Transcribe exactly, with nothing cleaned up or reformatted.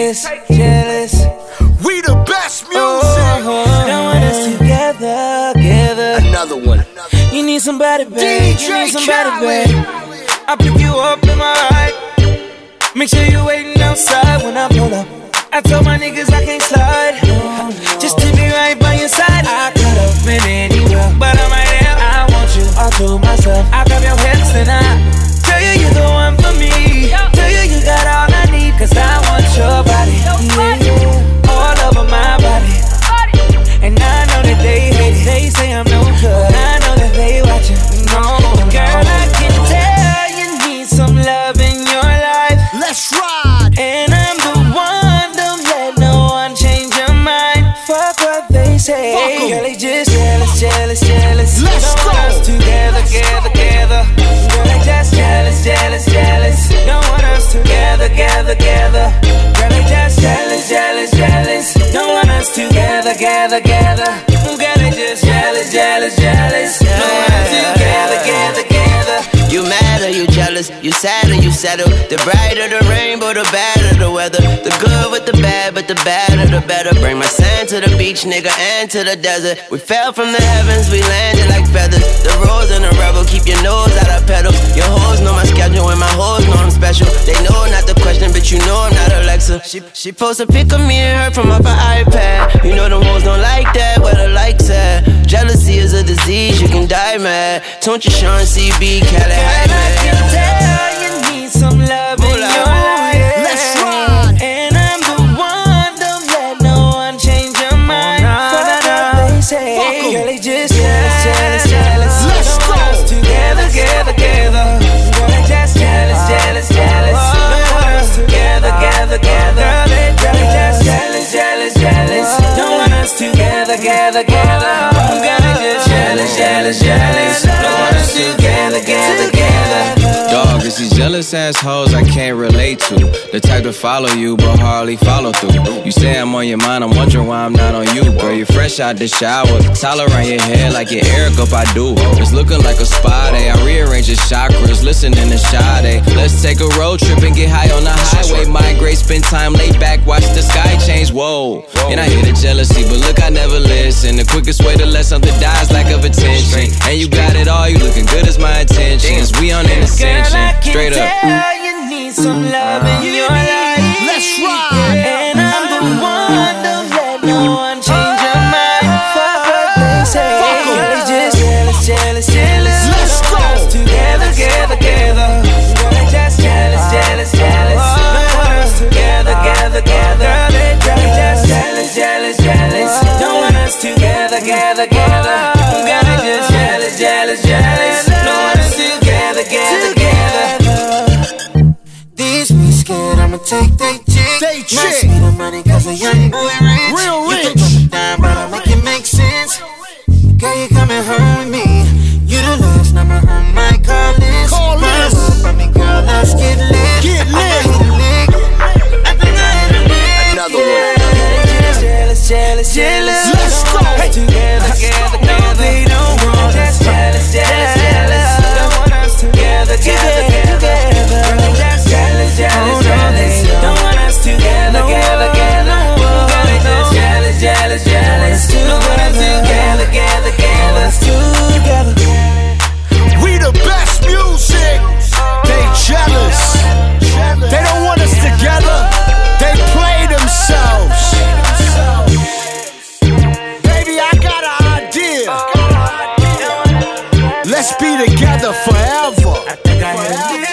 jealous, jealous. We the best music. Oh, don't want us together, together. Another one. You need somebody, babe. D J You need somebody, Khaled. babe. I pick you up in my ride. Make sure you waiting outside when I pull up. I told my niggas I can't slide. Just to be right by your side. I could have been anywhere, but I'm right here. I want you all to myself. I grab your hips and I tell you you're the one for me. Tell you you got all I need, cause I want your body. Yeah, all over my body. And I know that they hate it. They say I'm no good. I know that they watching. No, girl, I can tell you need some love in your life. Let's ride. And I'm the one, don't let no one change your mind. Fuck what they say. Girl, they just jealous, jealous, jealous. Let's don't go. want us together, together, together. Girl, they just jealous, jealous, jealous. Don't want us together, together, together. Girl, they just jealous, jealous, jealous. Don't want us together, together, together. Girl, they just jealous, jealous, jealous. Don't want us together, together, together. You mad or you jealous, you sad or you settle. The brighter the rainbow, the better the weather. The good with the bad, but the badder the better. Bring my sand to the beach, nigga, and to the desert. We fell from the heavens, we landed like feathers. The rose and the rebel, keep your nose out of pedal. Your hoes know my schedule and my hoes know I'm special. They know not the question, but you know I'm not Alexa. She, she posts a pic of me and her from off her iPad. You know them hoes don't like that, where the likes at. Jealousy is a disease, you can die mad. Don't you Sean C B, Cali. Girl, I can tell you need some love in your life. Let's ride. And I'm the one, don't let no one change your mind. Fuck what they say. Girl, they just jealous, jealous, jealous. Let's don't go. want us together, together, together. Girl, they just jealous, jealous, jealous. Don't want us together, together, together. Girl, they just jealous, jealous, jealous. Don't want us together, together, together. Girl, they just jealous, jealous, jealous. Don't want us together, together, together. Dog, it's these jealous assholes I can't relate to. The type to follow you, but hardly follow through. You say I'm on your mind, I'm wondering why I'm not on you. Girl, you're fresh out the shower, towel around your head like your Eric up I do. It's looking like a spa day, I rearrange your chakras, listening to Sade. Let's take a road trip and get high on the highway. Migrate, spend time laid back, watch the sky change, whoa. And I hear the jealousy, but look, I never listen. The quickest way to let something die is lack of attention. And you got it all, you looking good as my intentions. We on an ascension, straight up. Girl, you need some love in your life. Let's ride. And I'm the one, don't let no one change your mind. Fuck what they say. Girl, they just jealous, jealous, jealous. Let's Don't want go. us together, together, together. Girl, they just jealous, jealous, jealous. Don't want us together, together, together. Girl, they just jealous, jealous, jealous. Don't want us together, together, together. Girl, they just jealous, jealous, jealous. Don't want us together, together, together. These be scared, I'ma take they chick. They Not chick. sweet on money, cause a young boy rich. Real You rich. can drop it down, but I'll make it make sense. Girl, you coming home with me. You the last number on my call list. Call list. Run up on me, girl, let's get lit. Get I lit. hit a lick. I think I hit a lick. Another one. Yeah. Jealous, jealous, jealous. Let's go. Hey. Together, together, together. They don't want us. Jealous, jealous, jealous. Don't want us together, together, together. Jealous, jealous, jealous. Don't want us together, together, together. Jealous, jealous, jealous. Don't want us together, together, together. We the best music. They jealous. They don't want us together. They play themselves. Baby, I got an idea. Let's be together forever. I think I hit a lick.